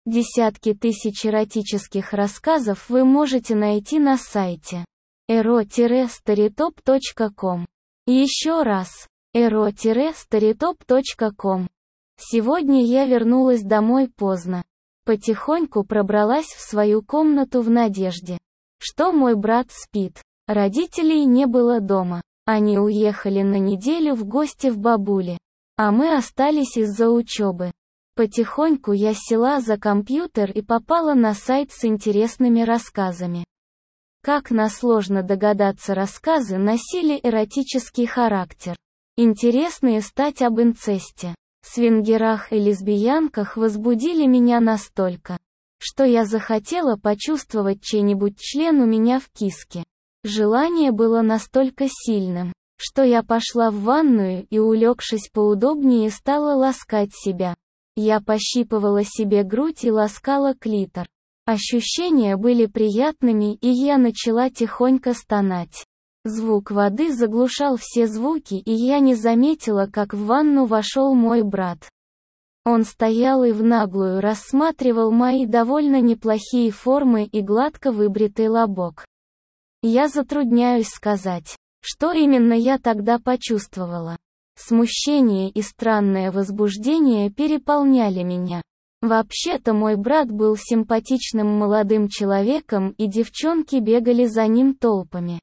Десятки тысяч эротических рассказов вы можете найти на сайте ero-storytop.com. Еще раз, ero-storytop.com. Сегодня я вернулась домой поздно. Потихоньку пробралась в свою комнату в надежде, что мой брат спит. Родителей не было дома. Они уехали на неделю в гости в бабуле, а мы остались из-за учебы. Потихоньку я села за компьютер и попала на сайт с интересными рассказами. Как несложно догадаться, рассказы носили эротический характер. Интересные стать об инцесте, свингерах и лесбиянках возбудили меня настолько, что я захотела почувствовать чей-нибудь член у меня в киске. Желание было настолько сильным, что я пошла в ванную и, улегшись поудобнее, стала ласкать себя. Я пощипывала себе грудь и ласкала клитор. Ощущения были приятными, и я начала тихонько стонать. Звук воды заглушал все звуки, и я не заметила, как в ванну вошел мой брат. Он стоял и в наглую рассматривал мои довольно неплохие формы и гладко выбритый лобок. Я затрудняюсь сказать, что именно я тогда почувствовала. Смущение и странное возбуждение переполняли меня. Вообще-то мой брат был симпатичным молодым человеком, и девчонки бегали за ним толпами.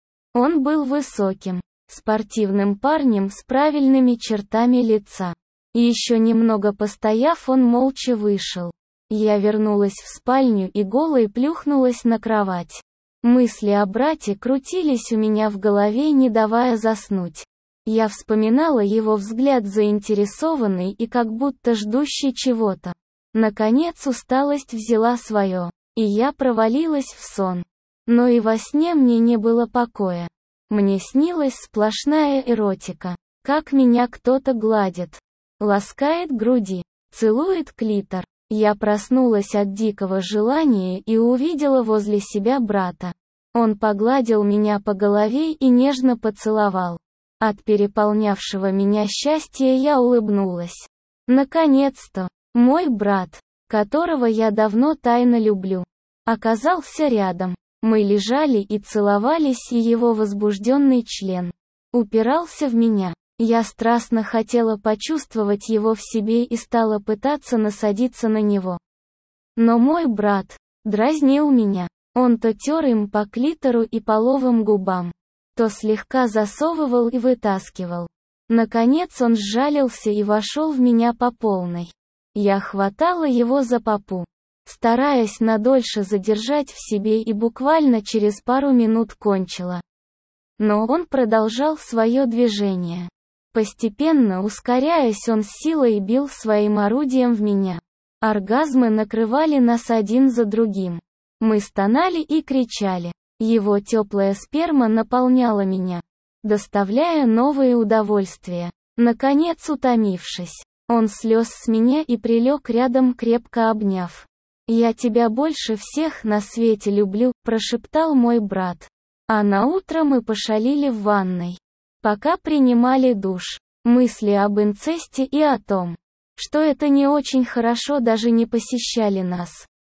Он был высоким, спортивным парнем с правильными чертами лица. И еще немного постояв, он молча вышел. Я вернулась в спальню и голой плюхнулась на кровать. Мысли о брате крутились у меня в голове, не давая заснуть. Я вспоминала его взгляд, заинтересованный и как будто ждущий чего-то. Наконец усталость взяла свое, и я провалилась в сон. Но и во сне мне не было покоя. Мне снилась сплошная эротика. Как меня кто-то гладит, ласкает груди, целует клитор. Я проснулась от дикого желания и увидела возле себя брата. Он погладил меня по голове и нежно поцеловал. От переполнявшего меня счастья я улыбнулась. Наконец-то, мой брат, которого я давно тайно люблю, оказался рядом. Мы лежали и целовались, и его возбужденный член упирался в меня. Я страстно хотела почувствовать его в себе и стала пытаться насадиться на него. Но мой брат дразнил меня. Он то тер им по клитору и половым губам, то слегка засовывал и вытаскивал. Наконец он сжалился и вошел в меня по полной. Я хватала его за попу, стараясь надольше задержать в себе, и буквально через пару минут кончила. Но он продолжал свое движение. Постепенно ускоряясь, он с силой бил своим орудием в меня. Оргазмы накрывали нас один за другим. Мы стонали и кричали. Его теплая сперма наполняла меня, доставляя новые удовольствия. Наконец, утомившись, он слез с меня и прилег рядом, крепко обняв. «Я тебя больше всех на свете люблю», – прошептал мой брат. А наутро мы пошалили в ванной. Пока принимали душ, мысли об инцесте и о том, что это не очень хорошо, даже не посещали нас.